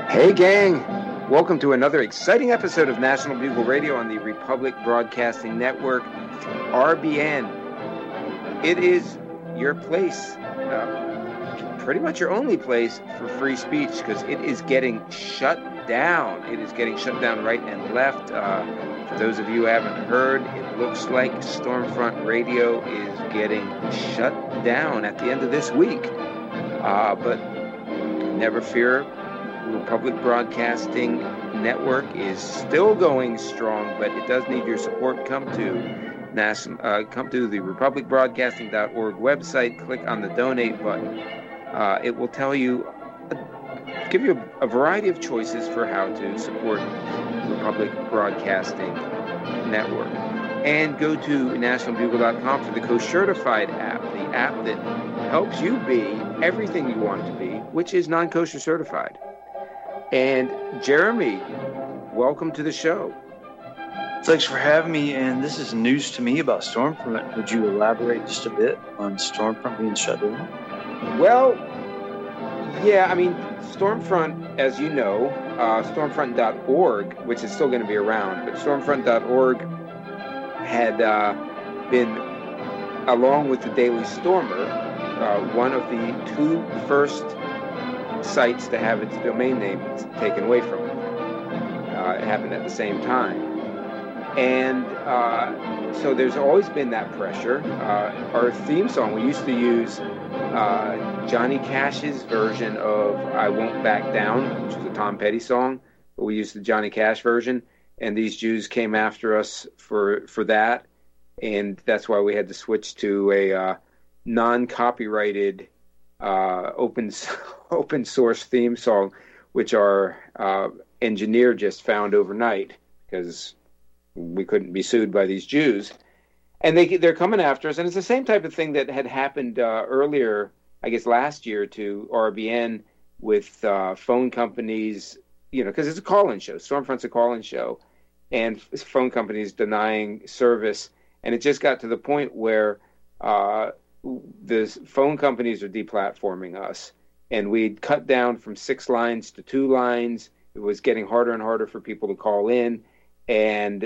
Hey gang, welcome to another exciting episode of National Bugle Radio on the Republic Broadcasting Network, RBN. It is your place, pretty much your only place for free speech, because it is getting shut down. It is getting shut down right and left. For those of you who haven't heard, it looks like Stormfront Radio is getting shut down at the end of this week. But never fear, Republic Broadcasting Network is still going strong, but it does need your support. Come to the republicbroadcasting.org website, click on the donate button. It will give you a variety of choices for how to support Republic Broadcasting Network. And go to nationalbugle.com for the Co-Certified app, the app that helps you be everything you want to be, which is non-kosher certified. And Jeremy, welcome to the show. Thanks for having me, and this is news to me about Stormfront. Would you elaborate just a bit on Stormfront being shut down? Well, yeah, I mean, Stormfront, as you know, Stormfront.org, which is still going to be around, but Stormfront.org had been, along with the Daily Stormer, one of the two first sites to have its domain name taken away from it. It happened at the same time. And so there's always been that pressure. Our theme song, we used to use Johnny Cash's version of I Won't Back Down, which was a Tom Petty song, but we used the Johnny Cash version. And these Jews came after us for that. And that's why we had to switch to a non-copyrighted open source theme song, which our engineer just found overnight because we couldn't be sued by these Jews. And they're coming after us. And it's the same type of thing that had happened earlier, I guess last year, to RBN with phone companies, because it's a call-in show. Stormfront's a call-in show. And phone companies denying service. And it just got to the point where the phone companies are deplatforming us, and we'd cut down from 6 lines to 2 lines. It was getting harder and harder for people to call in, and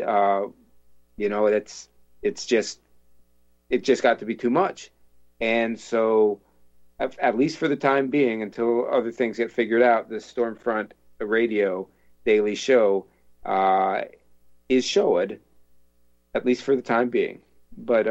it just got to be too much. And so, at least for the time being, until other things get figured out, the Stormfront Radio daily show is showed, at least for the time being. But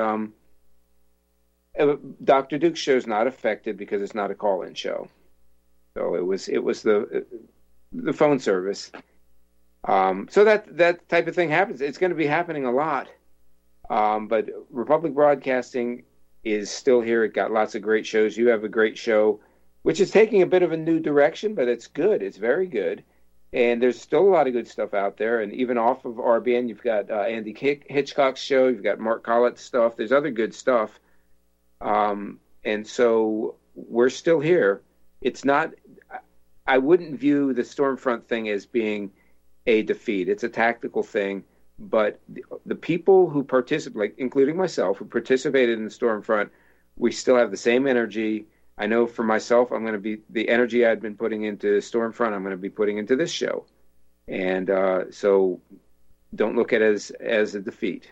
Dr. Duke's show is not affected because it's not a call-in show. So it was the phone service. So that type of thing happens. It's going to be happening a lot. But Republic Broadcasting is still here. It got lots of great shows. You have a great show, which is taking a bit of a new direction, but it's good. It's very good. And there's still a lot of good stuff out there. And even off of RBN, you've got Andy Hitchcock's show. You've got Mark Collett's stuff. There's other good stuff. And so we're still here. It's not, I wouldn't view the Stormfront thing as being a defeat. It's a tactical thing. But the people who participate, including myself, who participated in the Stormfront, we still have the same energy. I know for myself, I'm going to be the energy I'd been putting into Stormfront, I'm going to be putting into this show. And so don't look at it as a defeat.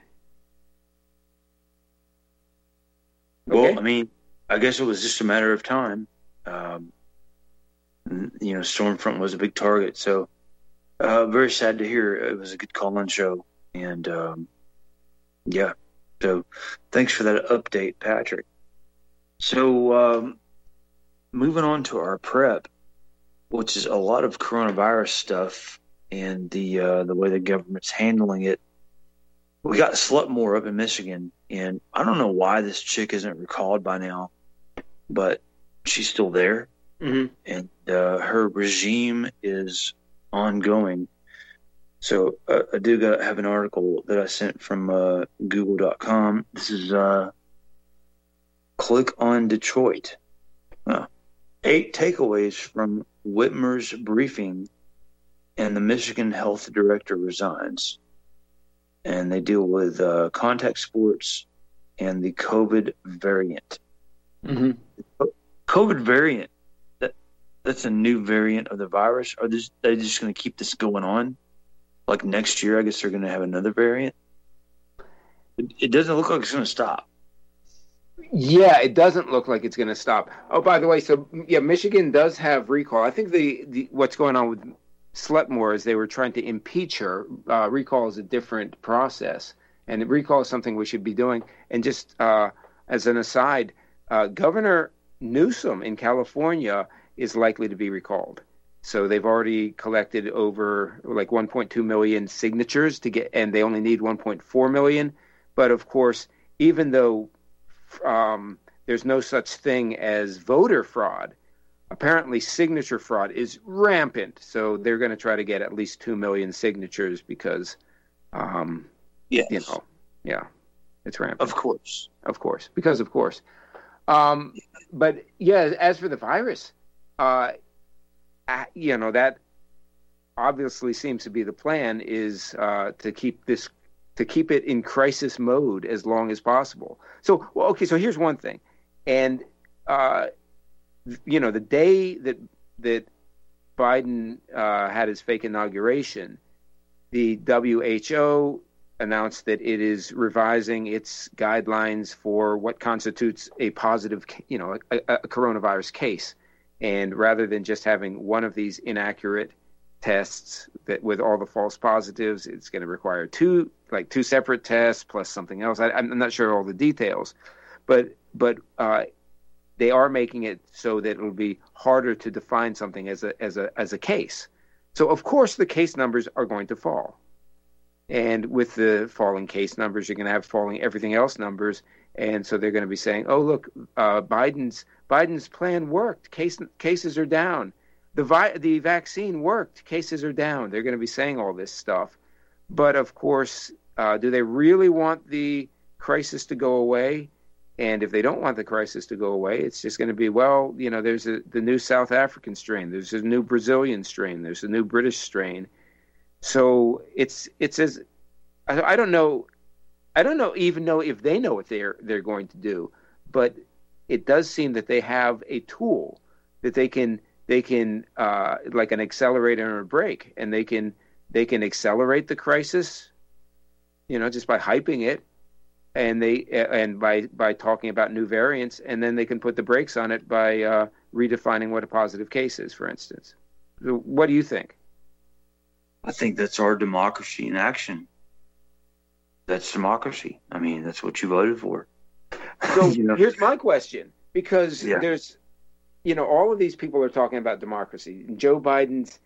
Okay? Well, I mean, I guess it was just a matter of time. Stormfront was a big target. So very sad to hear. It was a good call-in show. And yeah, so thanks for that update, Patrick. So moving on to our prep, which is a lot of coronavirus stuff and the way the government's handling it. We got Slutmore up in Michigan, and I don't know why this chick isn't recalled by now, but she's still there, and her regime is ongoing. So I do have an article that I sent from Google.com. This is Click on Detroit. 8 takeaways from Whitmer's briefing, and the Michigan health director resigns. And they deal with contact sports and the COVID variant. Mm-hmm. COVID variant, that's a new variant of the virus? Are they just going to keep this going on? Like next year, I guess they're going to have another variant. It doesn't look like it's going to stop. Yeah, it doesn't look like it's going to stop. Oh, by the way, so yeah, Michigan does have recall. I think the what's going on with Sletmore is they were trying to impeach her. Recall is a different process, and recall is something we should be doing. And just as an aside, Governor Newsom in California is likely to be recalled. So they've already collected over like 1.2 million signatures to get, and they only need 1.4 million. But of course, even though there's no such thing as voter fraud, apparently signature fraud is rampant. So they're going to try to get at least 2 million signatures because, Yes. you know, yeah, it's rampant. Of course. Because of course. But yeah, as for the virus, you know, that obviously seems to be the plan is to keep it in crisis mode as long as possible. So, well, okay, so here's one thing. And, you know, the day that Biden had his fake inauguration, the WHO announced that it is revising its guidelines for what constitutes a positive, you know, a coronavirus case. And rather than just having one of these inaccurate tests that with all the false positives, it's going to require two separate tests plus something else. I'm not sure all the details, but they are making it so that it'll be harder to define something as a case. So of course the case numbers are going to fall, and with the falling case numbers, you're going to have falling everything else numbers, and so they're going to be saying, "Oh, look, Biden's plan worked. Cases are down. The vaccine worked. Cases are down." They're going to be saying all this stuff. But of course, do they really want the crisis to go away? And if they don't want the crisis to go away, it's just going to be, well, you know, there's the new South African strain. There's a new Brazilian strain. There's a new British strain. So it's as I don't know even know if they know what they're going to do, but it does seem that they have a tool that they can like an accelerator and a brake, and they can accelerate the crisis, you know, just by hyping it, and by talking about new variants, and then they can put the brakes on it by redefining what a positive case is, for instance. So what do you think? I think that's our democracy in action. That's democracy. I mean, that's what you voted for. So here's my question, because there's, you know, all of these people are talking about democracy. Joe Biden's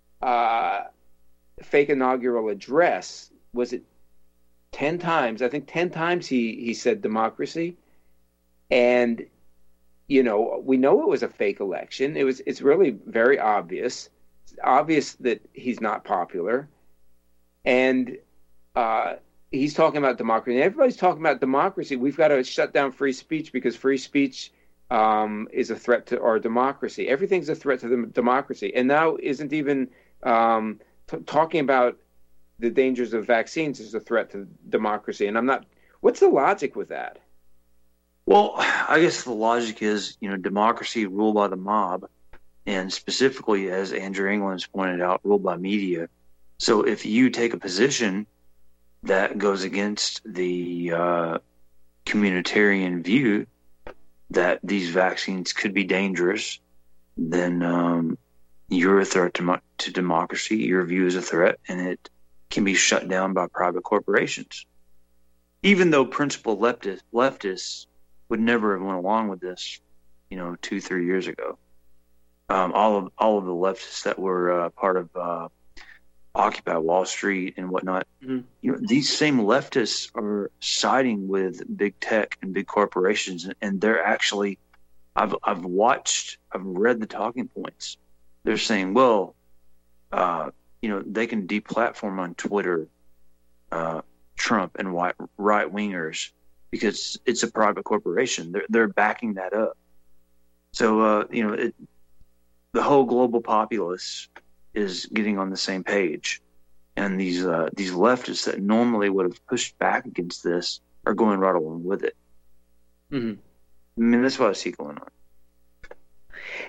fake inaugural address, was it 10 times? I think 10 times he said democracy. And, you know, we know it was a fake election. It's really very obvious. It's obvious that he's not popular. And he's talking about democracy. And everybody's talking about democracy. We've got to shut down free speech because free speech is a threat to our democracy. Everything's a threat to the democracy. And now isn't even talking about the dangers of vaccines is a threat to democracy. And what's the logic with that? Well, I guess the logic is, you know, democracy ruled by the mob, and specifically, as Andrew England's pointed out, ruled by media. So if you take a position that goes against the communitarian view that these vaccines could be dangerous, then you're a threat to democracy. Your view is a threat, and it can be shut down by private corporations. Even though principled leftists would never have went along with this, you know, 2-3 years ago. All of the leftists that were part of Occupy Wall Street and whatnot, you know, these same leftists are siding with big tech and big corporations, and they're actually, I've read the talking points. They're saying, well, you know, they can deplatform on Twitter Trump and right wingers because it's a private corporation. They're backing that up. So you know, the whole global populace is getting on the same page, and these leftists that normally would have pushed back against this are going right along with it. Mm-hmm. I mean, that's what I see going on.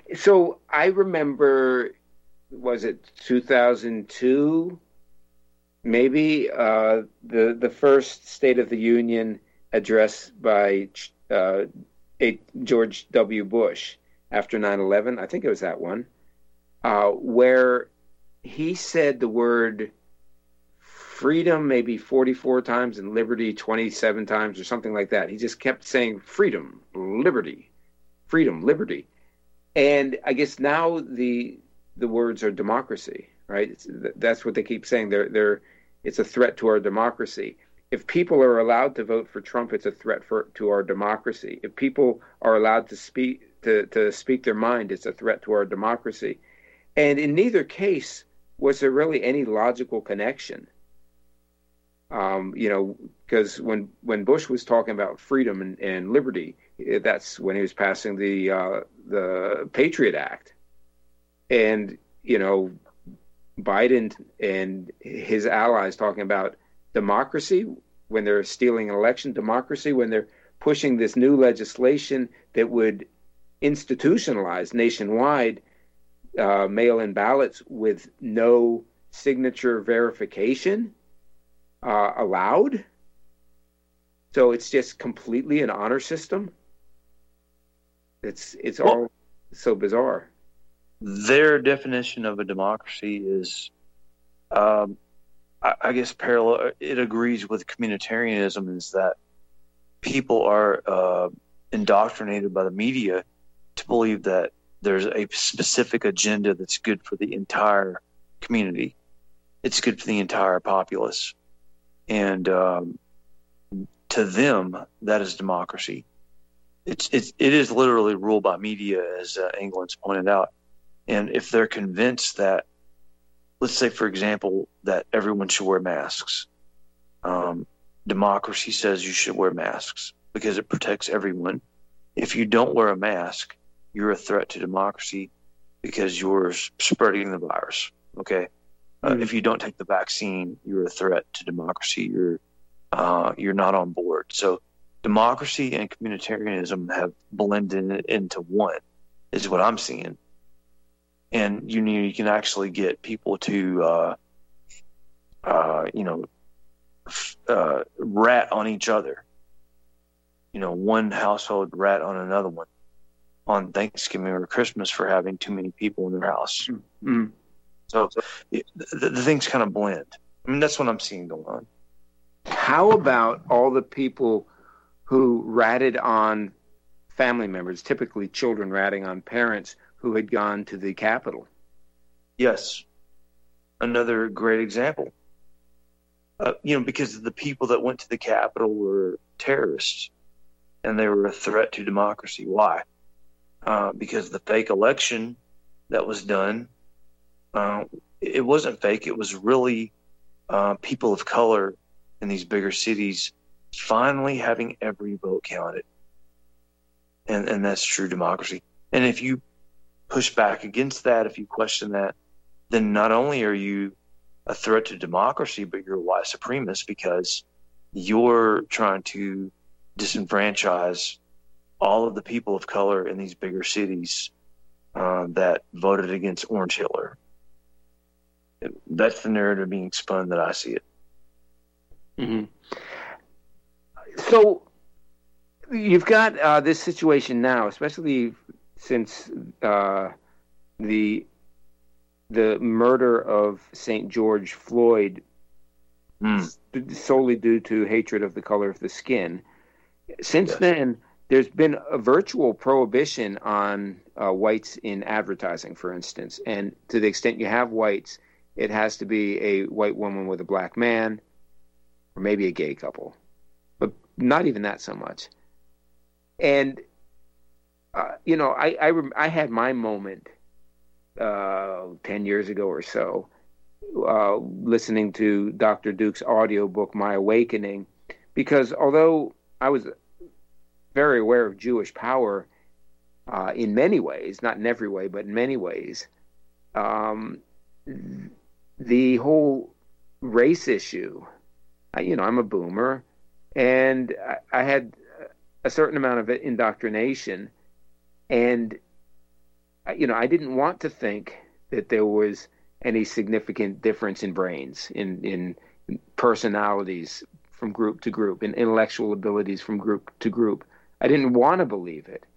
So I remember, was it 2002? Maybe the first State of the Union address by George W. Bush after 9/11. I think it was that one, where he said the word freedom maybe 44 times and liberty 27 times or something like that. He just kept saying freedom, liberty, freedom, liberty. And I guess now the words are democracy, right? That's what they keep saying. It's a threat to our democracy. If people are allowed to vote for Trump, it's a threat to our democracy. If people are allowed to speak their mind, it's a threat to our democracy. And in neither case was there really any logical connection. Because when Bush was talking about freedom and liberty, that's when he was passing the Patriot Act, and Biden and his allies talking about democracy when they're stealing an election, democracy when they're pushing this new legislation that would institutionalize nationwide mail-in ballots with no signature verification allowed. So it's just completely an honor system. It's all so bizarre. Their definition of a democracy is, I guess, parallel. It agrees with communitarianism, is that people are indoctrinated by the media to believe that there's a specific agenda that's good for the entire community. It's good for the entire populace. And to them, that is democracy. It is literally ruled by media, as England's pointed out. And if they're convinced that, let's say, for example, that everyone should wear masks, democracy says you should wear masks because it protects everyone. If you don't wear a mask, you're a threat to democracy because you're spreading the virus. Okay. If you don't take the vaccine, you're a threat to democracy. You're not on board. So democracy and communitarianism have blended into one, is what I'm seeing. And you can actually get people to rat on each other. One household rat on another one on Thanksgiving or Christmas for having too many people in their house. Mm-hmm. So the things kind of blend. I mean, that's what I'm seeing going on. How about all the people who ratted on family members, typically children ratting on parents who had gone to the Capitol? Yes. Another great example. Because the people that went to the Capitol were terrorists and they were a threat to democracy. Why? Because the fake election that was done, it wasn't fake. It was really people of color in these bigger cities finally having every vote counted. And that's true democracy. And if you push back against that, if you question that, then not only are you a threat to democracy, but you're a white supremacist because you're trying to disenfranchise all of the people of color in these bigger cities that voted against Orange Hitler. That's the narrative being spun that I see it. Mm-hmm. So you've got this situation now, especially since the murder of St. George Floyd solely due to hatred of the color of the skin. Since then, there's been a virtual prohibition on whites in advertising, for instance. And to the extent you have whites, it has to be a white woman with a black man, or maybe a gay couple, but not even that so much. And I had my moment 10 years ago or so, listening to Dr. Duke's audiobook, My Awakening, because although I was very aware of Jewish power in many ways, not in every way, but in many ways, the whole race issue, I'm a boomer, and I had a certain amount of indoctrination, and I didn't want to think that there was any significant difference in brains, in personalities from group to group, in intellectual abilities from group to group. I didn't want to believe it.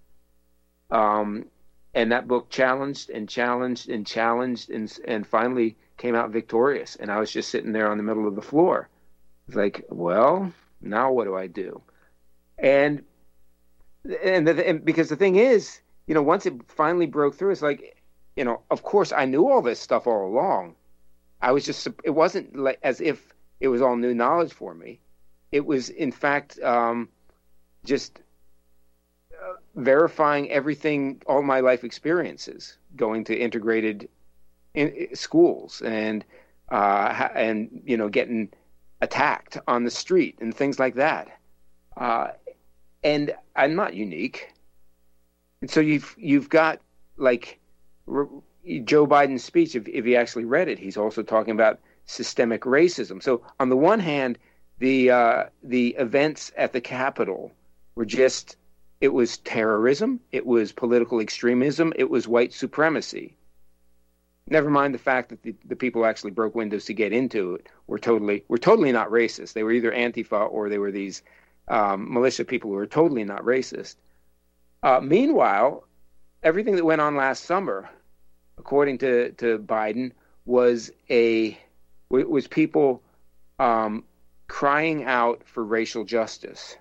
And that book challenged and challenged and challenged and finally came out victorious. And I was just sitting there on the middle of the floor. It's like, well, now what do I do? And because the thing is, once it finally broke through, it's like, of course I knew all this stuff all along. It wasn't like as if it was all new knowledge for me. It was, in fact, just verifying everything, all my life experiences, going to integrated schools and getting attacked on the street and things like that. And I'm not unique. And so you've got like Joe Biden's speech. If you actually read it, he's also talking about systemic racism. So on the one hand, the events at the Capitol were just, it was terrorism, it was political extremism, it was white supremacy. Never mind the fact that the people who actually broke windows to get into it were totally not racist. They were either Antifa or they were these militia people who were totally not racist. Meanwhile, everything that went on last summer, according to Biden, was people crying out for racial justice.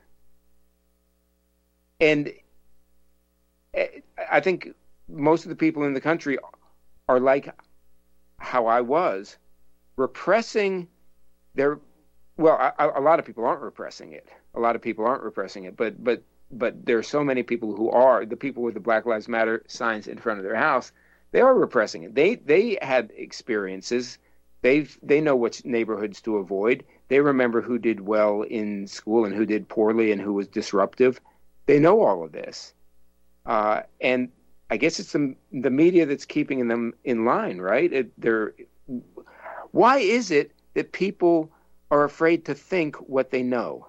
And I think most of the people in the country are like how I was, repressing a lot of people aren't repressing it. But there are so many people who are. The people with the Black Lives Matter signs in front of their house, they are repressing it. They had experiences. They know which neighborhoods to avoid. They remember who did well in school and who did poorly and who was disruptive. They know all of this. And I guess it's the media that's keeping them in line, right? Why is it that people are afraid to think what they know?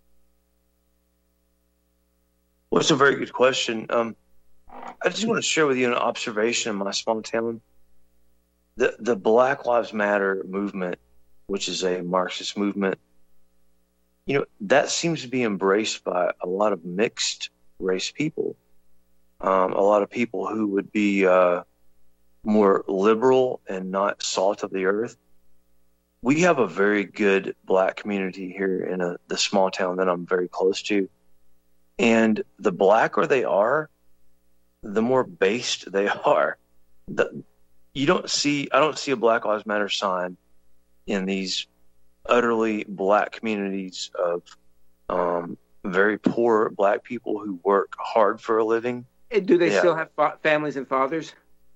Well, it's a very good question. I just want to share with you an observation in my small town. The Black Lives Matter movement, which is a Marxist movement, that seems to be embraced by a lot of mixed race people. A lot of people who would be more liberal and not salt of the earth. We have a very good Black community here in the small town that I'm very close to. And the blacker they are, the more based they are. I don't see a Black Lives Matter sign in these utterly Black communities of very poor Black people who work hard for a living. Do they still have families and fathers?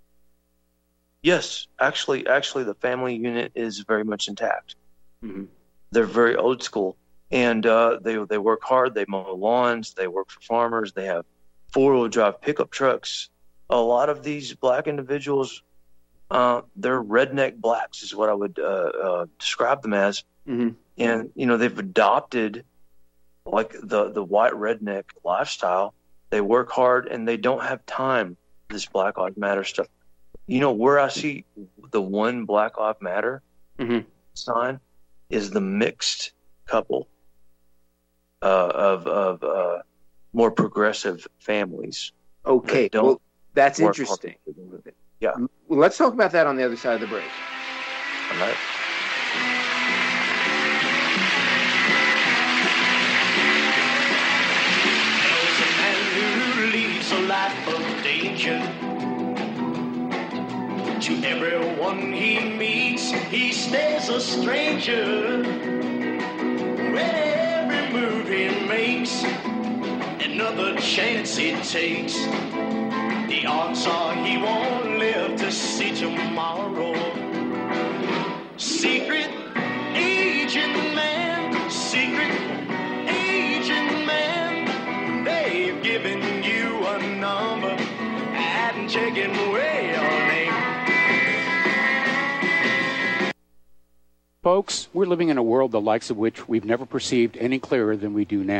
Yes, actually, the family unit is very much intact. Mm-hmm. They're very old school, and they work hard. They mow lawns. They work for farmers. They have 4-wheel drive pickup trucks. A lot of these Black individuals, they're redneck Blacks, is what I would describe them as. Mm-hmm. And they've adopted like the white redneck lifestyle. They work hard and they don't have time for this Black Lives Matter stuff. Where I see the one Black Lives Matter mm-hmm. sign is the mixed couple of more progressive families. Okay, well, that's interesting. Yeah. Well, let's talk about that on the other side of the break. All right. A life of danger. To everyone he meets, he stays a stranger. When every move he makes, another chance he takes, the odds are he won't live to see tomorrow. Secret agent man, they've given you a number and taken away your name. Folks, we're living in a world the likes of which we've never perceived any clearer than we do now. The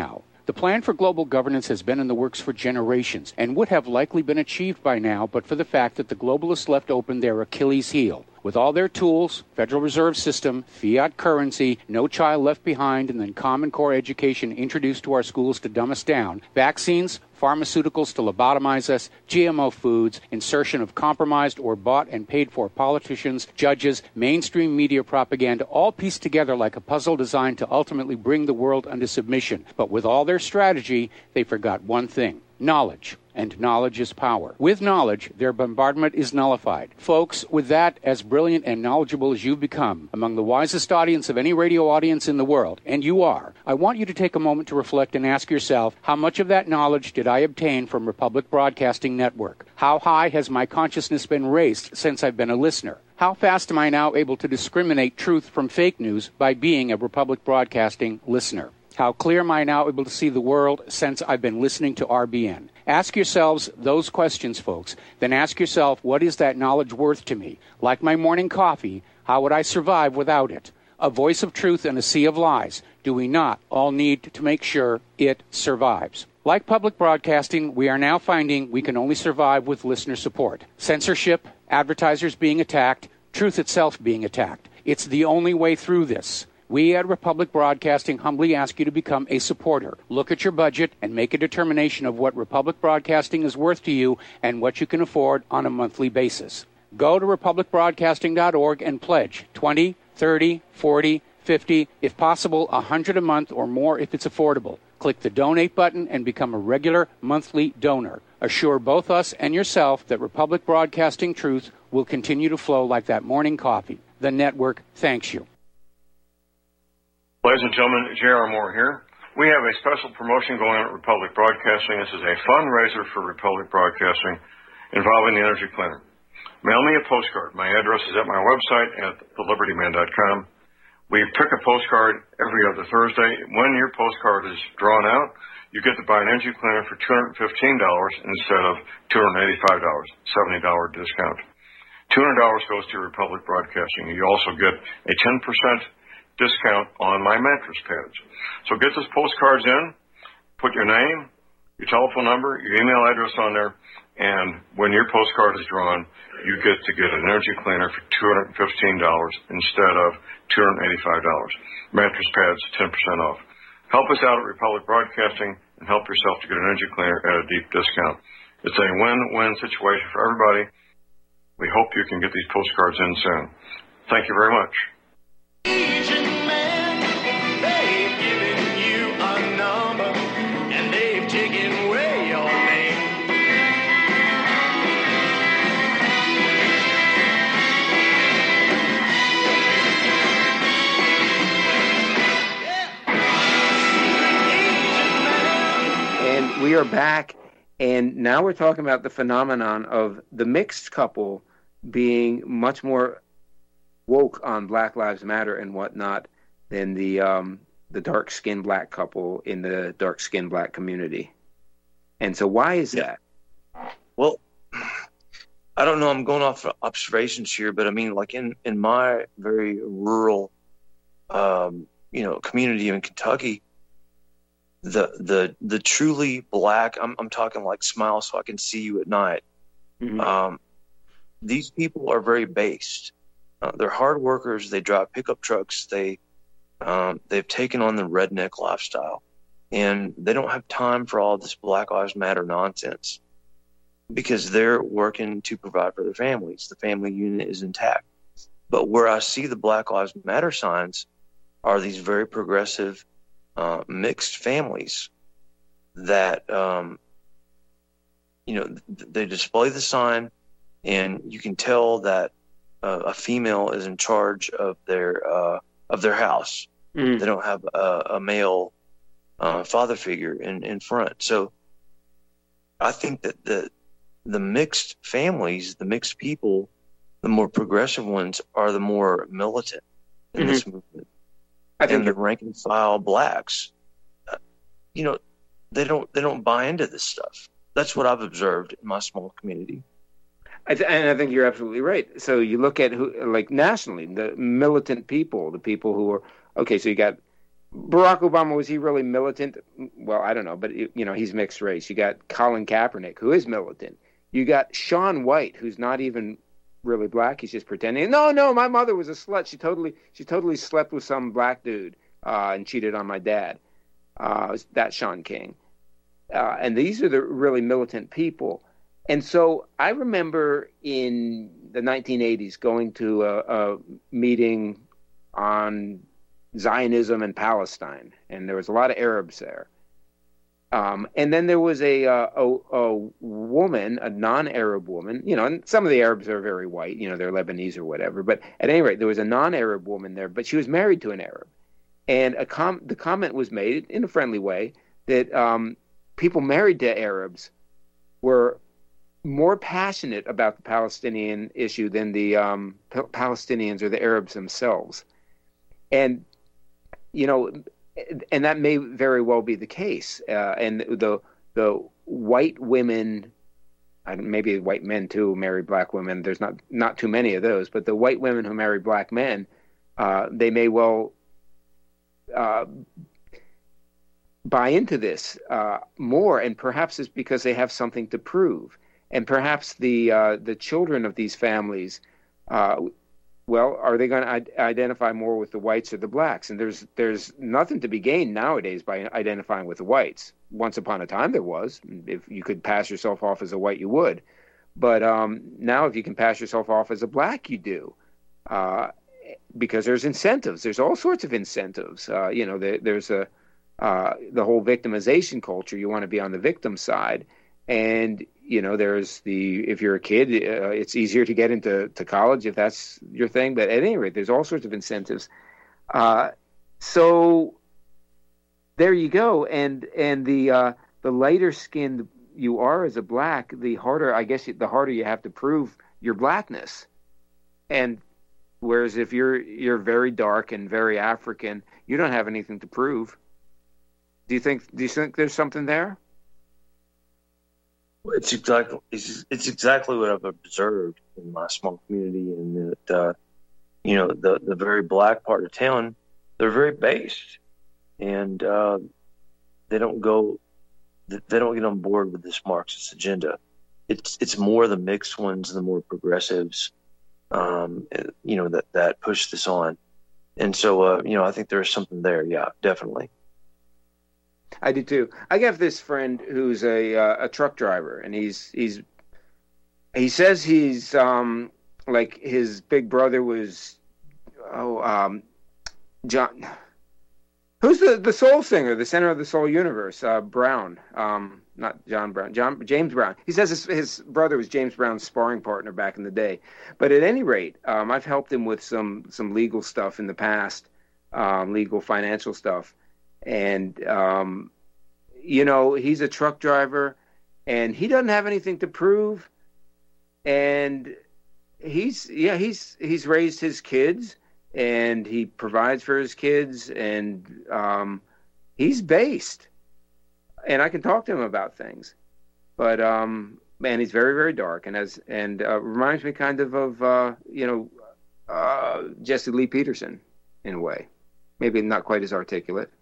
The plan for global governance has been in the works for generations and would have likely been achieved by now but for the fact that the globalists left open their Achilles heel. With all their tools, Federal Reserve System, fiat currency, no child left behind, and then Common Core education introduced to our schools to dumb us down, vaccines, pharmaceuticals to lobotomize us, GMO foods, insertion of compromised or bought and paid for politicians, judges, mainstream media propaganda, all pieced together like a puzzle designed to ultimately bring the world under submission. But with all their strategy, they forgot one thing: knowledge. And knowledge is power. With knowledge, their bombardment is nullified. Folks, with that, as brilliant and knowledgeable as you've become, among the wisest audience of any radio audience in the world, and you are, I want you to take a moment to reflect and ask yourself, how much of that knowledge did I obtain from Republic Broadcasting Network? How high has my consciousness been raised since I've been a listener? How fast am I now able to discriminate truth from fake news by being a Republic Broadcasting listener? How clear am I now able to see the world since I've been listening to RBN? Ask yourselves those questions, folks. Then ask yourself, what is that knowledge worth to me? Like my morning coffee, how would I survive without it? A voice of truth in a sea of lies. Do we not all need to make sure it survives? Like public broadcasting, we are now finding we can only survive with listener support. Censorship, advertisers being attacked, truth itself being attacked. It's the only way through this. We at Republic Broadcasting humbly ask you to become a supporter. Look at your budget and make a determination of what Republic Broadcasting is worth to you and what you can afford on a monthly basis. Go to republicbroadcasting.org and pledge $20, $30, $40, $50, if possible, $100 a month or more if it's affordable. Click the donate button and become a regular monthly donor. Assure both us and yourself that Republic Broadcasting truth will continue to flow like that morning coffee. The network thanks you. Ladies and gentlemen, J.R. Moore here. We have a special promotion going on at Republic Broadcasting. This is a fundraiser for Republic Broadcasting involving the Energy Cleaner. Mail me a postcard. My address is at my website at thelibertyman.com. We pick a postcard every other Thursday. When your postcard is drawn out, you get to buy an Energy Cleaner for $215 instead of $285, $70 discount. $200 goes to Republic Broadcasting. You also get a 10% discount on my mattress pads. So get those postcards in, put your name, your telephone number, your email address on there, and when your postcard is drawn, you get to get an Energy Cleaner for $215 instead of $285. Mattress pads, 10% off. Help us out at Republic Broadcasting and help yourself to get an Energy Cleaner at a deep discount. It's a win-win situation for everybody. We hope you can get these postcards in soon. Thank you very much. We are back, and now we're talking about the phenomenon of the mixed couple being much more woke on Black Lives Matter and whatnot than the dark-skinned black couple in the dark-skinned black community. And so why is that? Well, I don't know. I'm going off of observations here, but I mean, like in my very rural, community in Kentucky, the truly black, I'm talking like smile so I can see you at night. Mm-hmm. These people are very based. They're hard workers. They drive pickup trucks. They've taken on the redneck lifestyle, and they don't have time for all this Black Lives Matter nonsense because they're working to provide for their families. The family unit is intact. But where I see the Black Lives Matter signs are these very progressive mixed families that, they display the sign, and you can tell that a female is in charge of their house. Mm. They don't have a male father figure in front. So I think that the mixed families, the mixed people, the more progressive ones are the more militant in this movement. And the rank and file blacks, they don't buy into this stuff. That's what I've observed in my small community. And I think you're absolutely right. So you look at nationally, the militant people, the people who are, okay, so you got Barack Obama, was he really militant? Well, I don't know, but he's mixed race. You got Colin Kaepernick, who is militant. You got Shaun White, who's not even really black. He's just pretending. No, my mother was a slut. She totally slept with some black dude and cheated on my dad. That's Shaun King. And these are the really militant people. And so I remember in the 1980s going to a meeting on Zionism and Palestine, and there was a lot of Arabs there. And then there was a woman, a non-Arab woman, and some of the Arabs are very white, they're Lebanese or whatever. But at any rate, there was a non-Arab woman there, but she was married to an Arab. And the comment was made in a friendly way that people married to Arabs were more passionate about the Palestinian issue than the Palestinians or the Arabs themselves. And and that may very well be the case. And the white women, maybe white men too, who marry black women. There's not too many of those, but the white women who marry black men, they may well buy into this more, and perhaps it's because they have something to prove. And perhaps the children of these families, are they going to identify more with the whites or the blacks? And there's nothing to be gained nowadays by identifying with the whites. Once upon a time there was. If you could pass yourself off as a white, you would. But now if you can pass yourself off as a black, you do. Because there's incentives. There's all sorts of incentives. There's the whole victimization culture. You want to be on the victim side. And there's if you're a kid, it's easier to get into college if that's your thing. But at any rate, there's all sorts of incentives. So there you go. And the lighter skinned you are as a black, the harder you have to prove your blackness. And whereas if you're very dark and very African, you don't have anything to prove. Do you think there's something there? It's exactly what I've observed in my small community, and that the very black part of town, they're very based, and they don't get on board with this Marxist agenda. It's more the mixed ones, the more progressives, that push this on, and so I think there's something there. Yeah, definitely. I do too. I have this friend who's a truck driver, and he says he's like his big brother was John. Who's the soul singer, the center of the soul universe? Brown, not John Brown, James Brown. He says his brother was James Brown's sparring partner back in the day. But at any rate, I've helped him with some legal stuff in the past, legal financial stuff. And, he's a truck driver, and he doesn't have anything to prove. And he's raised his kids, and he provides for his kids, and he's based. And I can talk to him about things. But, man, he's very, very dark, and reminds me kind of Jesse Lee Peterson in a way. Maybe not quite as articulate.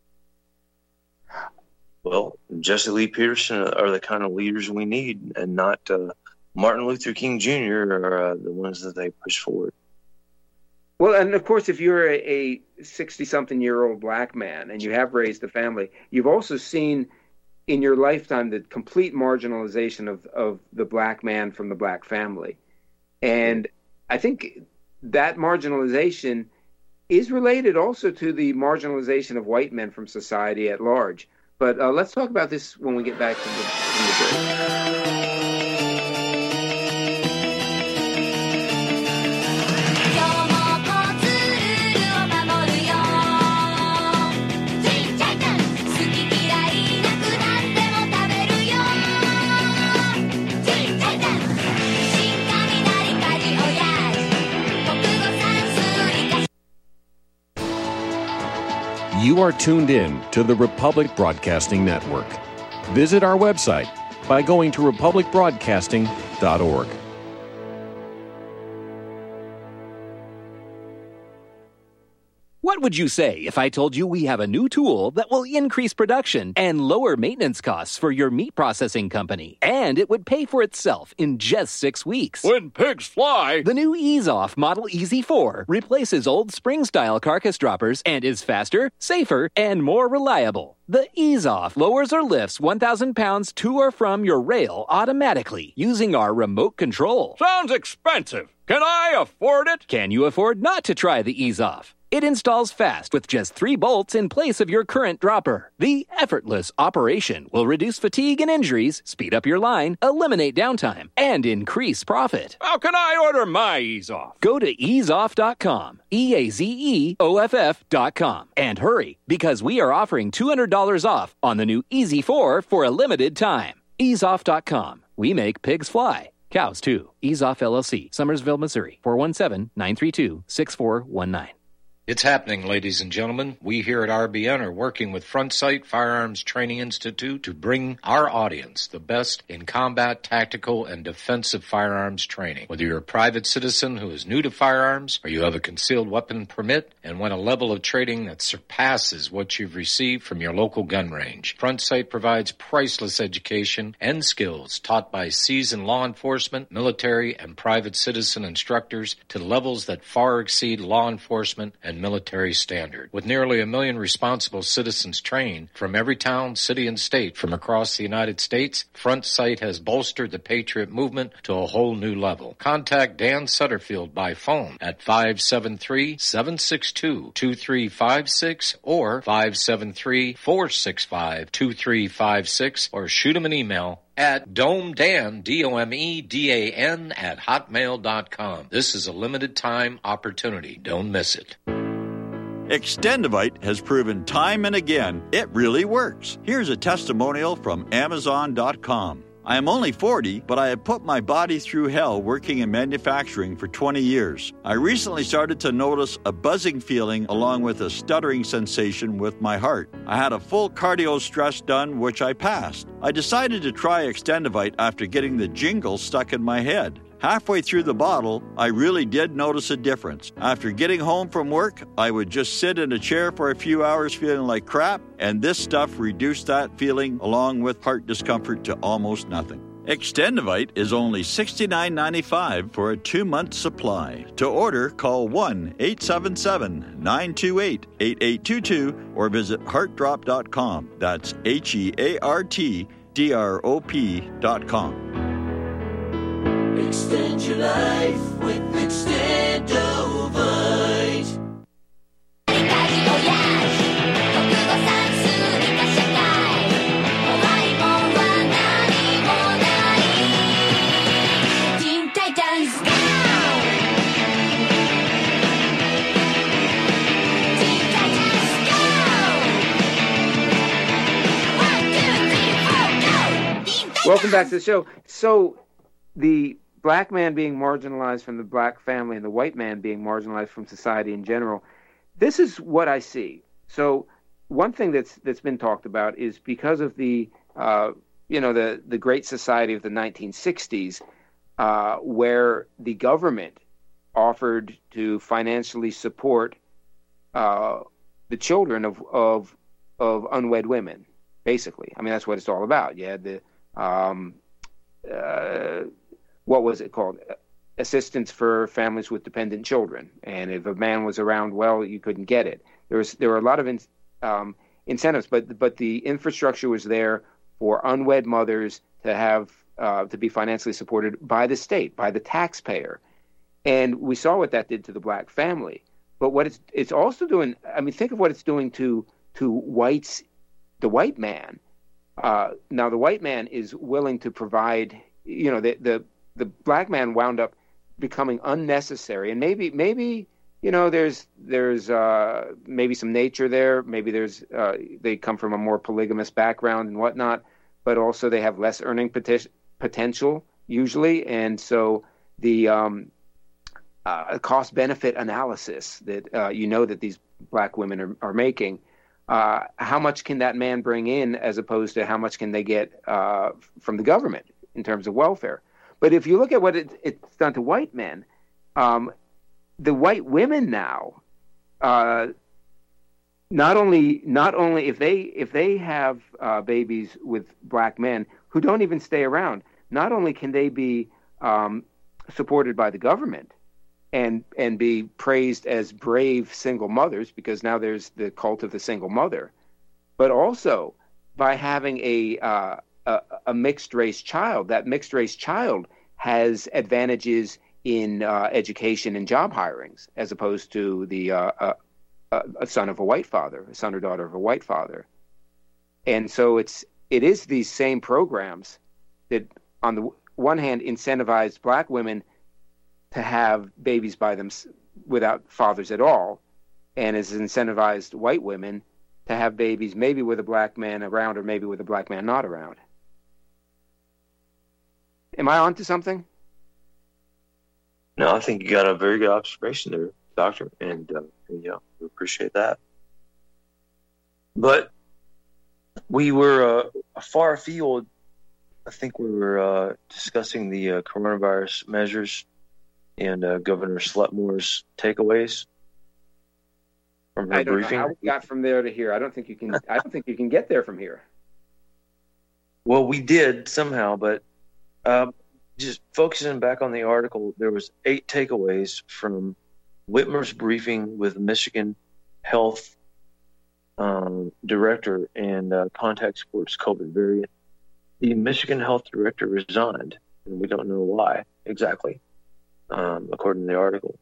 Well, Jesse Lee Peterson are the kind of leaders we need, and not Martin Luther King Jr. are the ones that they push forward. Well, and of course, if you're a 60-something-year-old black man and you have raised a family, you've also seen in your lifetime the complete marginalization of the black man from the black family. And I think that marginalization is related also to the marginalization of white men from society at large. But let's talk about this when we get back from the break. You are tuned in to the Republic Broadcasting Network. Visit our website by going to republicbroadcasting.org. What would you say if I told you we have a new tool that will increase production and lower maintenance costs for your meat processing company? And it would pay for itself in just 6 weeks. When pigs fly! The new EaseOff Model EZ4 replaces old spring-style carcass droppers and is faster, safer, and more reliable. The EaseOff lowers or lifts 1,000 pounds to or from your rail automatically using our remote control. Sounds expensive. Can I afford it? Can you afford not to try the EaseOff? It installs fast with just 3 bolts in place of your current dropper. The effortless operation will reduce fatigue and injuries, speed up your line, eliminate downtime, and increase profit. How can I order my EaseOff? Go to easeoff.com, EAZEOFF.com, and hurry, because we are offering $200 off on the new EZ4 for a limited time. Easeoff.com. We make pigs fly. Cows, too. EaseOff LLC, Summersville, Missouri, 417-932-6419. It's happening, ladies and gentlemen. We here at RBN are working with Front Sight Firearms Training Institute to bring our audience the best in combat, tactical, and defensive firearms training. Whether you're a private citizen who is new to firearms or you have a concealed weapon permit and want a level of training that surpasses what you've received from your local gun range, Front Sight provides priceless education and skills taught by seasoned law enforcement, military, and private citizen instructors to levels that far exceed law enforcement and military standard. With nearly 1 million responsible citizens trained from every town, city, and state from across the United States, Front Sight has bolstered the Patriot movement to a whole new level. Contact Dan Sutterfield by phone at 573-762-2356 or 573-465-2356 or shoot him an email at domedan, DOMEDAN, at hotmail.com. This is a limited time opportunity. Don't miss it. Extendivite has proven time and again it really works. Here's a testimonial from Amazon.com. I am only 40, but I have put my body through hell working in manufacturing for 20 years. I recently started to notice a buzzing feeling along with a stuttering sensation with my heart. I had a full cardio stress done, which I passed. I decided to try Extendivite after getting the jingle stuck in my head. Halfway through the bottle, I really did notice a difference. After getting home from work, I would just sit in a chair for a few hours feeling like crap, and this stuff reduced that feeling along with heart discomfort to almost nothing. Extendivite is only $69.95 for a 2-month supply. To order, call 1-877-928-8822 or visit heartdrop.com. That's HEARTDROP.com. Extend your life with Extendovite. Welcome back to the show. So the black man being marginalized from the black family and the white man being marginalized from society in general, this is what I see. So one thing that's been talked about is because of the the Great Society of the 1960s, where the government offered to financially support the children of unwed women. Basically, I mean that's what it's all about. You had the what was it called? Assistance for families with dependent children. And if a man was around, well, you couldn't get it. There were a lot of incentives, but the infrastructure was there for unwed mothers to have to be financially supported by the state, by the taxpayer. And we saw what that did to the black family. But what it's also doing, I mean, think of what it's doing to whites, the white man. Now the white man is willing to provide, the black man wound up becoming unnecessary, and maybe there's maybe some nature there, maybe there's they come from a more polygamous background and whatnot, but also they have less earning potential usually, and so the cost benefit analysis that that these black women are making, how much can that man bring in as opposed to how much can they get from the government in terms of welfare. But if you look at what it's done to white men, the white women now, not only if they have babies with black men who don't even stay around, not only can they be supported by the government and be praised as brave single mothers, because now there's the cult of the single mother, but also by having a mixed race child. That mixed race child has advantages in education and job hirings, as opposed to a son of a white father, a son or daughter of a white father. And so it is these same programs that, on the one hand, incentivize black women to have babies by them without fathers at all, and has incentivized white women to have babies maybe with a black man around or maybe with a black man not around. Am I on to something? No, I think you got a very good observation there, Doctor, and we appreciate that. But we were far afield. I think we were discussing the coronavirus measures and Governor Slutmore's takeaways from her briefing. How we got from there to here. I don't think you can get there from here. Well, we did somehow, but just focusing back on the article, there was 8 takeaways from Whitmer's briefing with Michigan Health Director and Contact Sports COVID variant. The Michigan Health Director resigned, and we don't know why exactly, according to the article.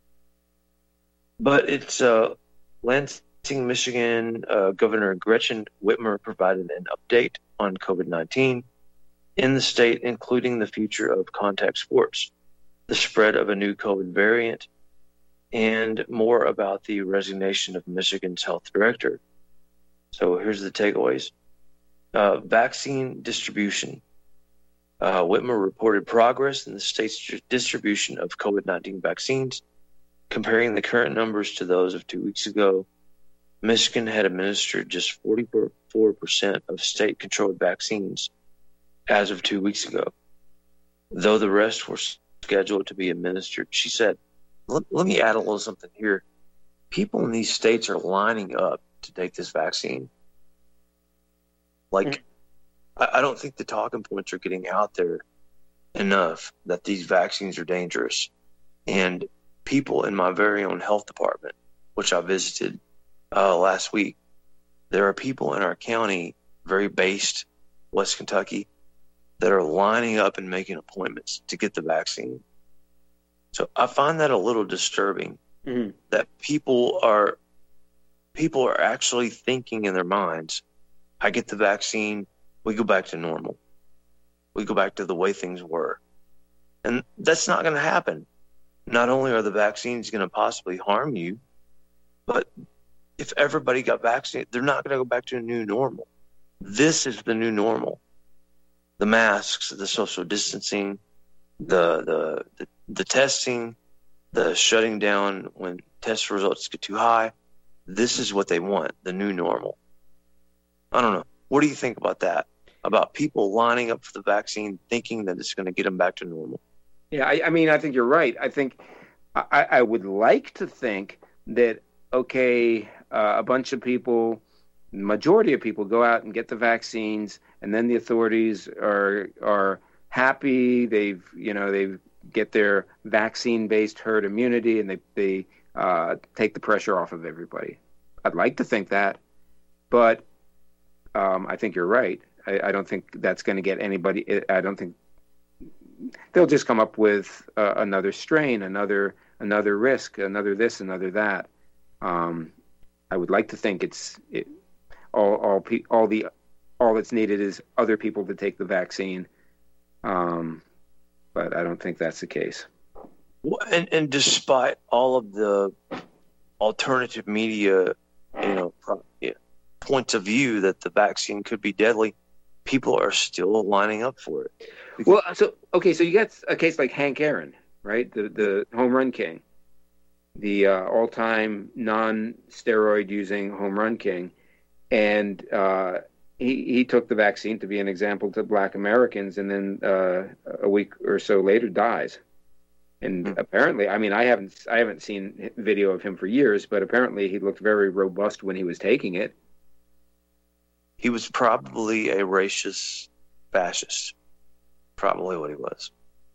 But it's Lansing, Michigan Governor Gretchen Whitmer provided an update on COVID-19 in the state, including the future of contact sports, the spread of a new COVID variant, and more about the resignation of Michigan's health director. So here's the takeaways. Vaccine distribution. Whitmer reported progress in the state's distribution of COVID-19 vaccines. Comparing the current numbers to those of 2 weeks ago, Michigan had administered just 44% of state-controlled vaccines as of 2 weeks ago, though the rest were scheduled to be administered. She said, let me add a little something here. People in these states are lining up to take this vaccine. I don't think the talking points are getting out there enough that these vaccines are dangerous. And people in my very own health department, which I visited last week, there are people in our county, very based West Kentucky, that are lining up and making appointments to get the vaccine. So I find that a little disturbing, that people are actually thinking in their minds, I get the vaccine, we go back to normal. We go back to the way things were. And that's not going to happen. Not only are the vaccines going to possibly harm you, but if everybody got vaccinated, they're not going to go back to a new normal. This is the new normal. The masks, the social distancing, the testing, the shutting down when test results get too high. This is what they want, the new normal. I don't know. What do you think about that? About people lining up for the vaccine thinking that it's going to get them back to normal? Yeah, I mean, I think you're right. I think I would like to think that, okay, a bunch of people, majority of people go out and get the vaccines, and then the authorities are happy. They get their vaccine-based herd immunity, and they take the pressure off of everybody. I'd like to think that, but I think you're right. I don't think that's going to get anybody. I don't think they'll just come up with another strain, another risk, another this, another that. I would like to think all that's needed is other people to take the vaccine, but I don't think that's the case. And despite all of the alternative media, points of view that the vaccine could be deadly, people are still lining up for it. Well, so you got a case like Hank Aaron, right? The home run king, the all-time non-steroid using home run king, and he took the vaccine to be an example to Black Americans, and then a week or so later dies. And apparently, I mean, I haven't seen video of him for years, but apparently he looked very robust when he was taking it. He was probably a racist fascist. Probably what he was.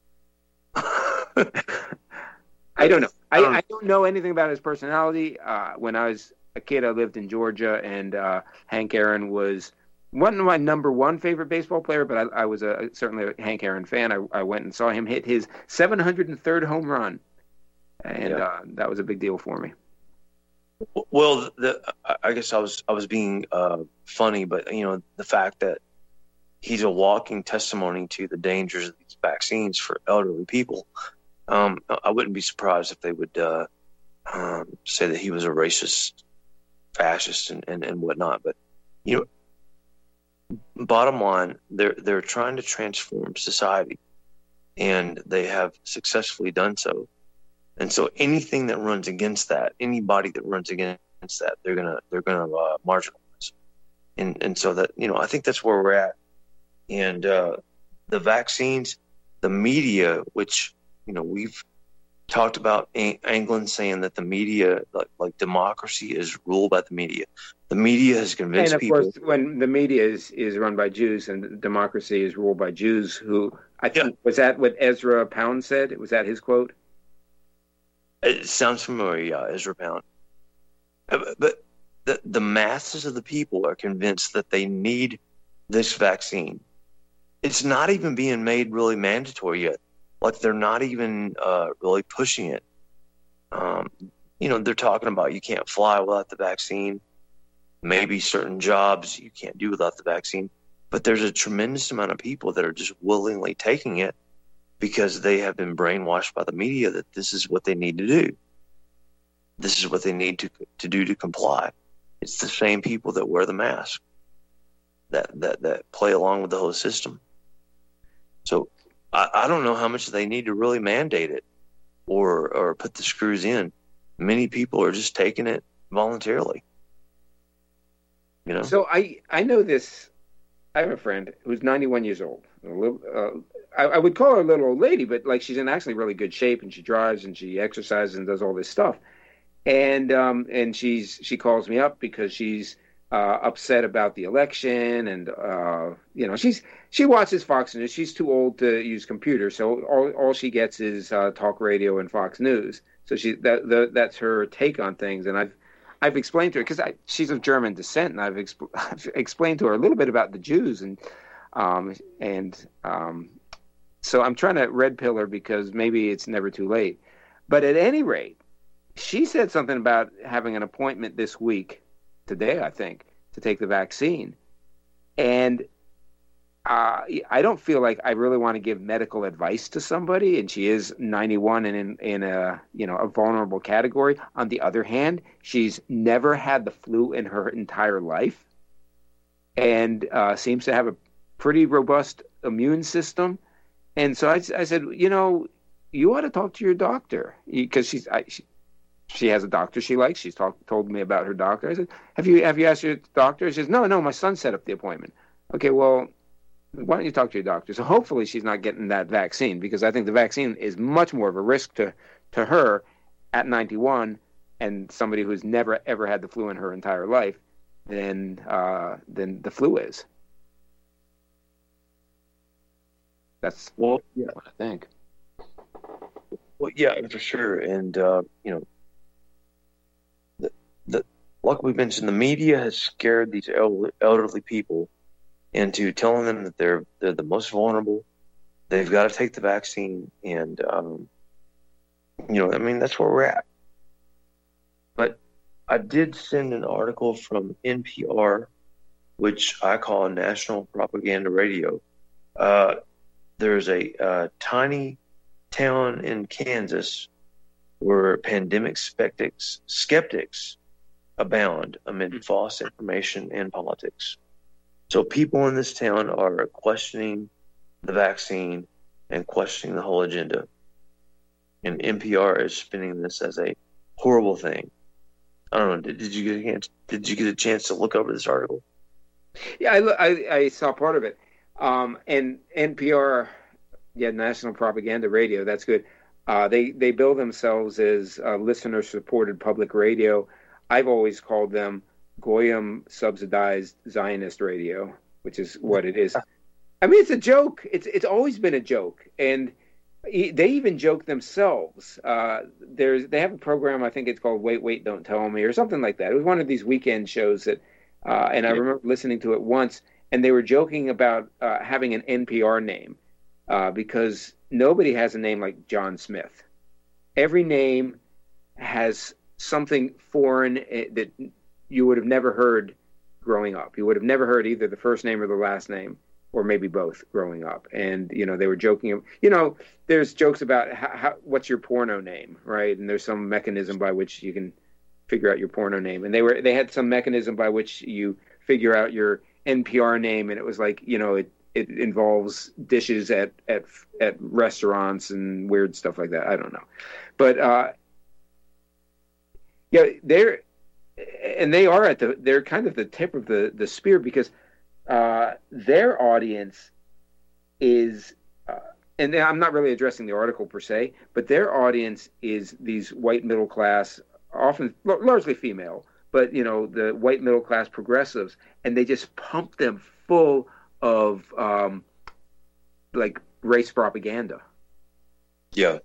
I don't know. I don't know anything about his personality. When I was a kid, I lived in Georgia, and Hank Aaron wasn't my number one favorite baseball player, but I was certainly a Hank Aaron fan. I went and saw him hit his 703rd home run, and that was a big deal for me. Well, I guess I was being funny, but the fact that he's a walking testimony to the dangers of these vaccines for elderly people. I wouldn't be surprised if they would say that he was a racist, fascist, and whatnot. But bottom line, they're trying to transform society, and they have successfully done so. And so anything that runs against that, anybody that runs against that, they're gonna marginalize. And so that I think that's where we're at. And the vaccines, the media, which we've talked about England saying that the media, like democracy, is ruled by the media. The media has convinced people. And of course, when the media is run by Jews and democracy is ruled by Jews, who I think was that what Ezra Pound said? Was that his quote? It sounds familiar, yeah, Ezra Pound. But the masses of the people are convinced that they need this vaccine. It's not even being made really mandatory yet. Like, they're not even really pushing it. They're talking about you can't fly without the vaccine. Maybe certain jobs you can't do without the vaccine. But there's a tremendous amount of people that are just willingly taking it because they have been brainwashed by the media that this is what they need to do. This is what they need to do to comply. It's the same people that wear the mask that play along with the whole system. So I don't know how much they need to really mandate it or put the screws in. Many people are just taking it voluntarily. So I know this. I have a friend who's 91 years old. I would call her a little old lady, but like she's in actually really good shape, and she drives and she exercises and does all this stuff. And she calls me up because she's upset about the election, and she watches Fox News. She's too old to use computers, so all she gets is talk radio and Fox News. So that's her take on things, and I've explained to her because she's of German descent, and I've explained to her a little bit about the Jews, and so I'm trying to red pill her because maybe it's never too late. But at any rate, she said something about having an appointment this week, today I think, to take the vaccine, and I don't feel like I really want to give medical advice to somebody, and she is 91 and in a vulnerable category. On the other hand, she's never had the flu in her entire life, and seems to have a pretty robust immune system. And so I said, you ought to talk to your doctor, because she has a doctor she likes. She's told me about her doctor. I said, have you asked your doctor? She says, no, my son set up the appointment. Okay, well, why don't you talk to your doctor? So hopefully she's not getting that vaccine, because I think the vaccine is much more of a risk to her at 91 and somebody who's never ever had the flu in her entire life than the flu is. That's what I think. Well, yeah, for sure. And like we mentioned, the media has scared these elderly people into telling them that they're the most vulnerable. They've got to take the vaccine, and that's where we're at. But I did send an article from NPR, which I call National Propaganda Radio. There's a tiny town in Kansas where pandemic skeptics abound amid false information and politics. So people in this town are questioning the vaccine and questioning the whole agenda. And NPR is spinning this as a horrible thing. I don't know. Did you get a chance to look over this article? Yeah, I saw part of it. And NPR, National Propaganda Radio, that's good. They bill themselves as listener-supported public radio. I've always called them Goyim subsidized Zionist radio, which is what it is. I mean, it's a joke. It's always been a joke, and they even joke themselves. They have a program, I think it's called Wait, Wait, Don't Tell Me, or something like that. It was one of these weekend shows that, and I remember listening to it once, and they were joking about having an NPR name because nobody has a name like John Smith. Every name has something foreign that you would have never heard growing up. You would have never heard either the first name or the last name, or maybe both growing up. And, they were joking, there's jokes about what's your porno name, right? And there's some mechanism by which you can figure out your porno name. And they had some mechanism by which you figure out your NPR name. And it was like, it involves dishes at restaurants and weird stuff like that. I don't know. But, they're kind of the tip of the spear, because their audience is, and I'm not really addressing the article per se, but their audience is these white middle class, often largely female, but the white middle class progressives, and they just pump them full of like race propaganda. Yeah.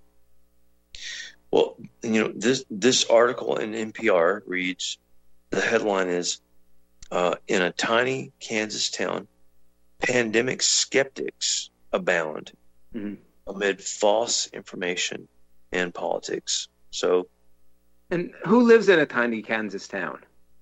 Well, this article in NPR reads, the headline is, in a tiny Kansas town, pandemic skeptics abound amid false information and politics. So, and who lives in a tiny Kansas town?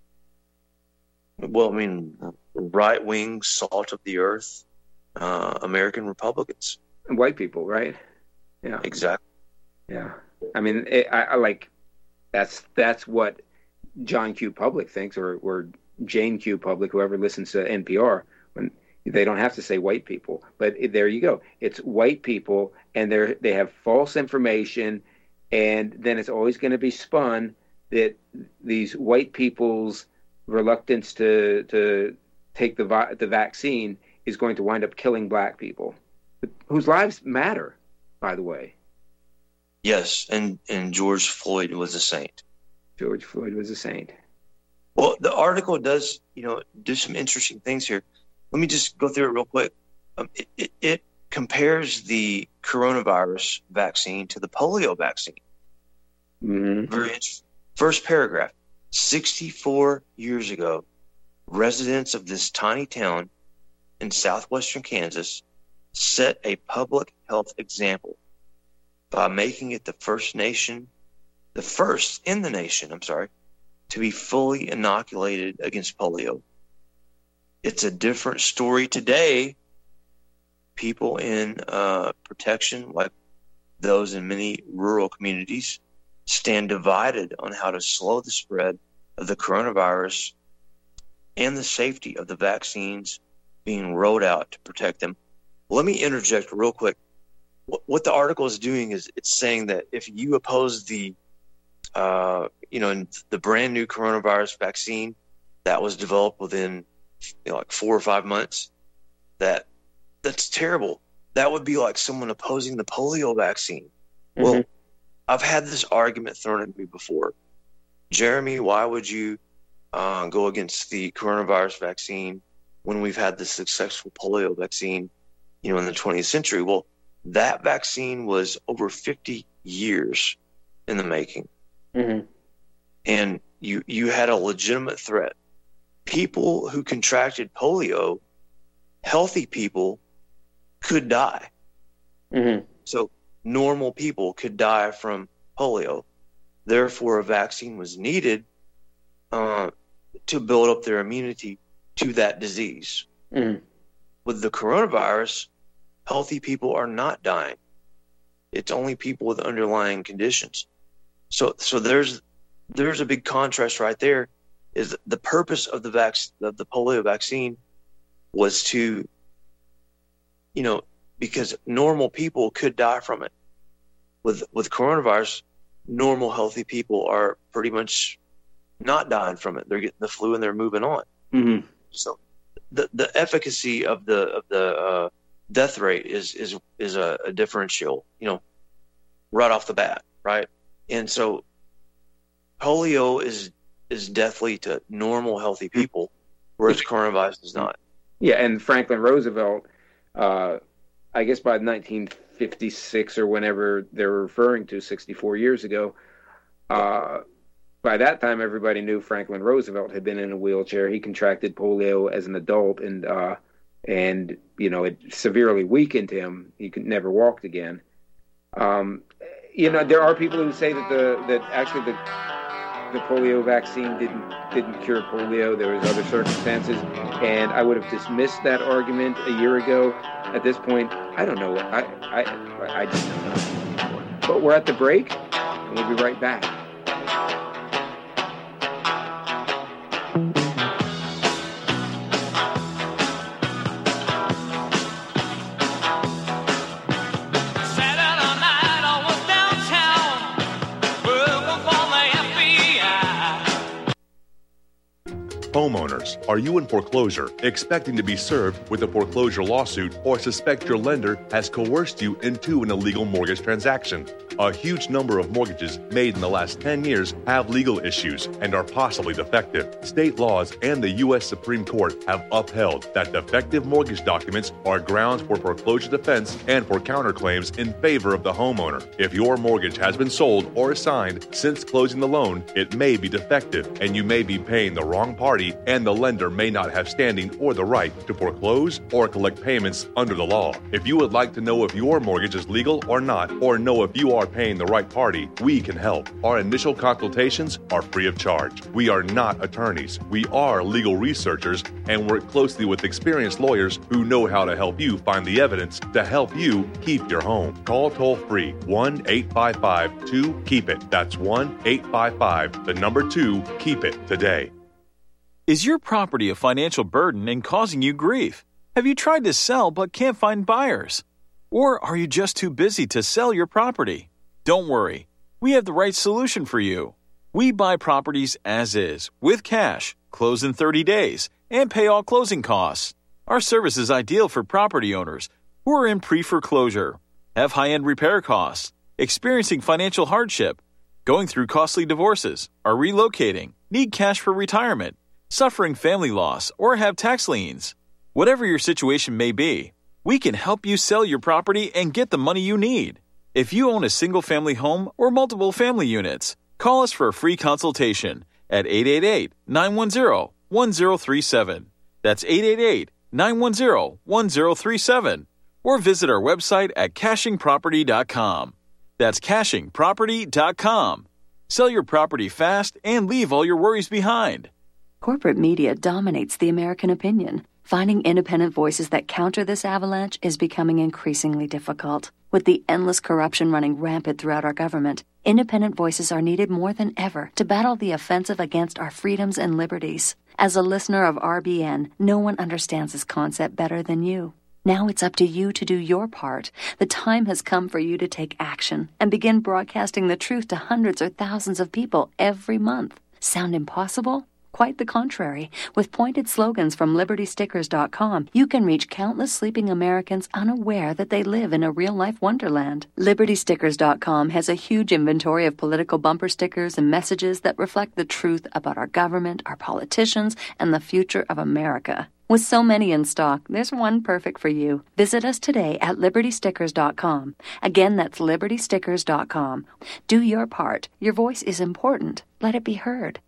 Well, I mean, right-wing, salt of the earth, American Republicans. And white people, right? Yeah. Exactly. Yeah. I mean, I like, that's what John Q. Public thinks, or Jane Q. Public, whoever listens to NPR, when they don't have to say white people. But there you go. It's white people, and they have false information, and then it's always going to be spun that these white people's reluctance to take the vaccine is going to wind up killing black people, whose lives matter, by the way. Yes, and George Floyd was a saint. George Floyd was a saint. Well, the article does, do some interesting things here. Let me just go through it real quick. It compares the coronavirus vaccine to the polio vaccine. Mm-hmm. Very interesting. First paragraph. 64 years ago, residents of this tiny town in southwestern Kansas set a public health example by making it the first in the nation, to be fully inoculated against polio. It's a different story today. People in protection, like those in many rural communities, stand divided on how to slow the spread of the coronavirus and the safety of the vaccines being rolled out to protect them. Let me interject real quick. What the article is doing is it's saying that if you oppose the the brand new coronavirus vaccine that was developed within like 4 or 5 months, that's terrible. That would be like someone opposing the polio vaccine. Mm-hmm. Well, I've had this argument thrown at me before. Jeremy, why would you go against the coronavirus vaccine when we've had the successful polio vaccine, in the 20th century? Well, that vaccine was over 50 years in the making. Mm-hmm. And you had a legitimate threat. People who contracted polio, healthy people, could die. Mm-hmm. So normal people could die from polio. Therefore, a vaccine was needed to build up their immunity to that disease. Mm-hmm. With the coronavirus, healthy people are not dying. It's only people with underlying conditions. So there's a big contrast right there. Is the purpose of the polio vaccine was to, because normal people could die from it. With coronavirus, normal healthy people are pretty much not dying from it. They're getting the flu and they're moving on. Mm-hmm. So the efficacy of the death rate is a differential. right off the bat, right? And so polio is deathly to normal, healthy people, whereas coronavirus is not. Yeah, and Franklin Roosevelt, I guess by 1956 or whenever they're referring to, 64 years ago, by that time everybody knew Franklin Roosevelt had been in a wheelchair. He contracted polio as an adult, and it severely weakened him. He could never walked again. There are people who say that actually the polio vaccine didn't cure polio. There was other circumstances, and I would have dismissed that argument a year ago. At this point, I don't know. I just don't know. But we're at the break, and we'll be right back. Homeowners, are you in foreclosure, expecting to be served with a foreclosure lawsuit, or suspect your lender has coerced you into an illegal mortgage transaction? A huge number of mortgages made in the last 10 years have legal issues and are possibly defective. State laws and the U.S. Supreme Court have upheld that defective mortgage documents are grounds for foreclosure defense and for counterclaims in favor of the homeowner. If your mortgage has been sold or assigned since closing the loan, it may be defective, and you may be paying the wrong party, and the lender may not have standing or the right to foreclose or collect payments under the law. If you would like to know if your mortgage is legal or not, or know if you are paying the right party, we can help. Our initial consultations are free of charge. We are not attorneys. We are legal researchers and work closely with experienced lawyers who know how to help you find the evidence to help you keep your home. Call toll-free 1-855-2-KEEP-IT. That's 1-855-2-KEEP-IT today. Is your property a financial burden and causing you grief? Have you tried to sell but can't find buyers? Or are you just too busy to sell your property? Don't worry, we have the right solution for you. We buy properties as is, with cash, close in 30 days, and pay all closing costs. Our service is ideal for property owners who are in pre-foreclosure, have high-end repair costs, experiencing financial hardship, going through costly divorces, are relocating, need cash for retirement, suffering family loss, or have tax liens. Whatever your situation may be, we can help you sell your property and get the money you need. If you own a single-family home or multiple family units, call us for a free consultation at 888-910-1037. That's 888-910-1037. Or visit our website at cashingproperty.com. That's cashingproperty.com. Sell your property fast and leave all your worries behind. Corporate media dominates the American opinion. Finding independent voices that counter this avalanche is becoming increasingly difficult. With the endless corruption running rampant throughout our government, independent voices are needed more than ever to battle the offensive against our freedoms and liberties. As a listener of RBN, no one understands this concept better than you. Now it's up to you to do your part. The time has come for you to take action and begin broadcasting the truth to hundreds or thousands of people every month. Sound impossible? Quite the contrary. With pointed slogans from LibertyStickers.com, you can reach countless sleeping Americans unaware that they live in a real-life wonderland. LibertyStickers.com has a huge inventory of political bumper stickers and messages that reflect the truth about our government, our politicians, and the future of America. With so many in stock, there's one perfect for you. Visit us today at LibertyStickers.com. Again, that's LibertyStickers.com. Do your part. Your voice is important. Let it be heard.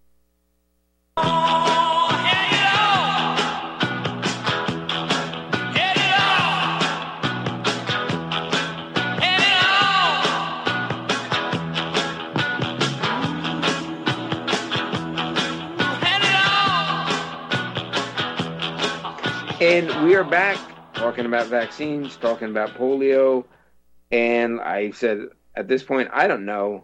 And we are back talking about vaccines, talking about polio. And I said, at this point, I don't know.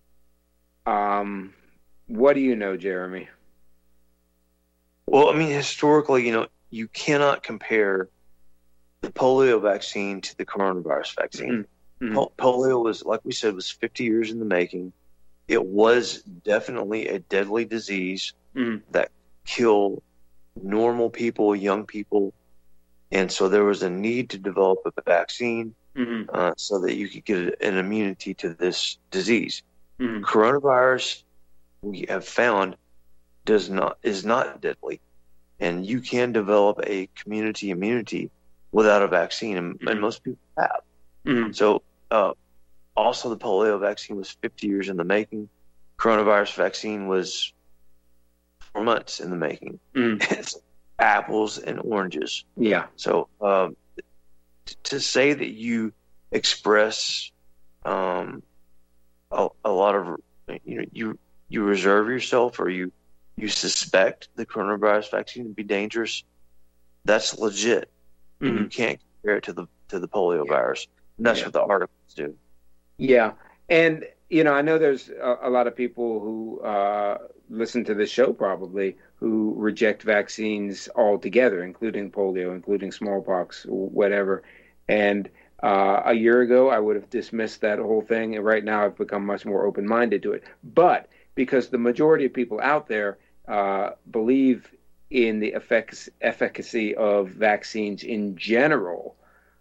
What do you know, Jeremy? Well, I mean, historically, you cannot compare the polio vaccine to the coronavirus vaccine. Mm-hmm. Polio was, like we said, was 50 years in the making. It was definitely a deadly disease that killed normal people, young people. And so there was a need to develop a vaccine. so that you could get an immunity to this disease. Mm-hmm. Coronavirus, we have found, is not deadly, and you can develop a community immunity without a vaccine, and most people have. Mm-hmm. So, also the polio vaccine was 50 years in the making. Coronavirus vaccine was 4 months in the making. It's apples and oranges. Yeah. So, to say that you express a lot of, you reserve yourself, or you suspect the coronavirus vaccine to be dangerous, that's legit. And you can't compare it to the polio virus. And that's what the articles do. Yeah. And, I know there's a lot of people who listen to this show probably who reject vaccines altogether, including polio, including smallpox, whatever. And a year ago, I would have dismissed that whole thing. And right now, I've become much more open-minded to it. But because the majority of people out there believe in the efficacy of vaccines in general,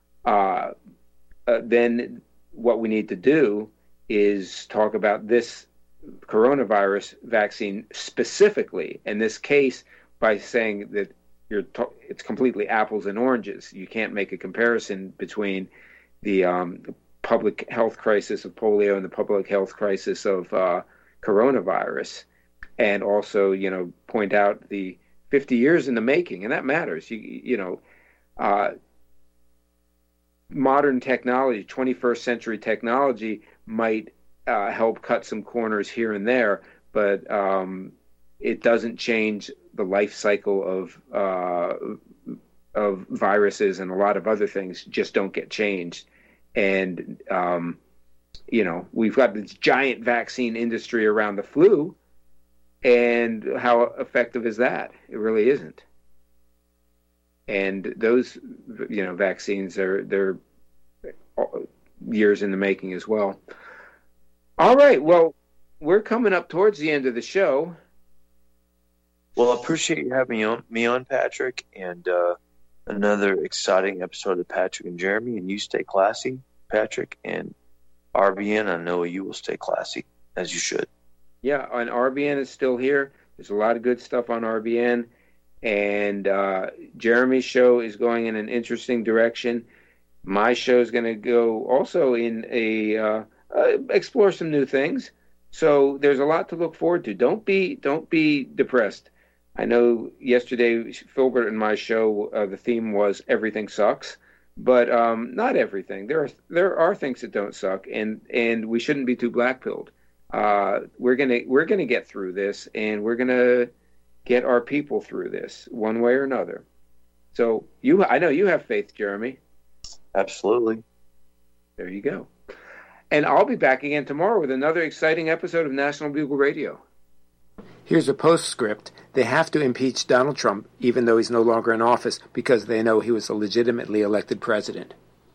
then what we need to do is talk about this coronavirus vaccine specifically, in this case, by saying that it's completely apples and oranges. You can't make a comparison between the public health crisis of polio and the public health crisis of coronavirus, and also, point out the 50 years in the making, and that matters. Modern technology, 21st century technology, might help cut some corners here and there, but it doesn't change the life cycle of viruses, and a lot of other things just don't get changed. And we've got this giant vaccine industry around the flu, and how effective is that? It really isn't. And those, vaccines they're years in the making as well. All right. Well, we're coming up towards the end of the show. Well, I appreciate you having me on, Patrick, and another exciting episode of Patrick and Jeremy. And you stay classy, Patrick, and RBN, I know you will stay classy, as you should. Yeah, and RBN is still here. There's a lot of good stuff on RBN. And Jeremy's show is going in an interesting direction. My show is going to go also in explore some new things. So there's a lot to look forward to. Don't be depressed. I know yesterday, Filbert and my show, the theme was everything sucks, but not everything. There are things that don't suck, and we shouldn't be too black-pilled. We're gonna get through this, and we're gonna get our people through this one way or another. So I know you have faith, Jeremy. Absolutely. There you go. And I'll be back again tomorrow with another exciting episode of National Bugle Radio. Here's a postscript. They have to impeach Donald Trump, even though he's no longer in office, because they know he was a legitimately elected president.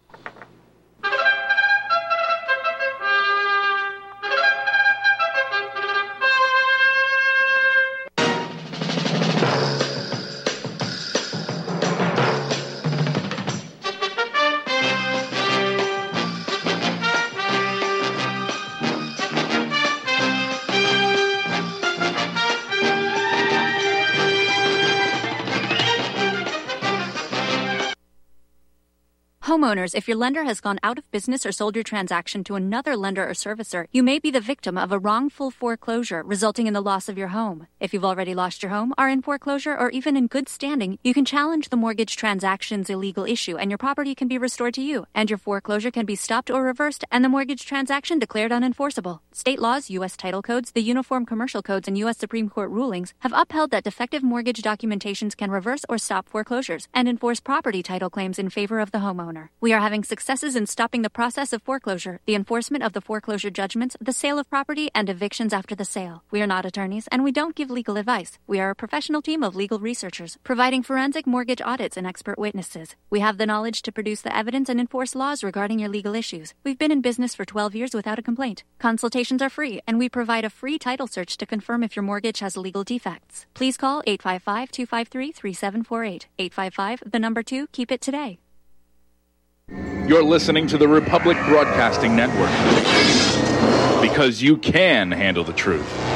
Homeowners, if your lender has gone out of business or sold your transaction to another lender or servicer, you may be the victim of a wrongful foreclosure, resulting in the loss of your home. If you've already lost your home, are in foreclosure, or even in good standing, you can challenge the mortgage transaction's illegal issue, and your property can be restored to you, and your foreclosure can be stopped or reversed, and the mortgage transaction declared unenforceable. State laws, U.S. title codes, the Uniform Commercial Codes, and U.S. Supreme Court rulings have upheld that defective mortgage documentations can reverse or stop foreclosures and enforce property title claims in favor of the homeowner. We are having successes in stopping the process of foreclosure, the enforcement of the foreclosure judgments, the sale of property, and evictions after the sale. We are not attorneys, and we don't give legal advice. We are a professional team of legal researchers, providing forensic mortgage audits and expert witnesses. We have the knowledge to produce the evidence and enforce laws regarding your legal issues. We've been in business for 12 years without a complaint. Consultations are free, and we provide a free title search to confirm if your mortgage has legal defects. Please call 855-253-3748. 855, the number 2, keep it today. You're listening to the Republic Broadcasting Network. Because you can handle the truth.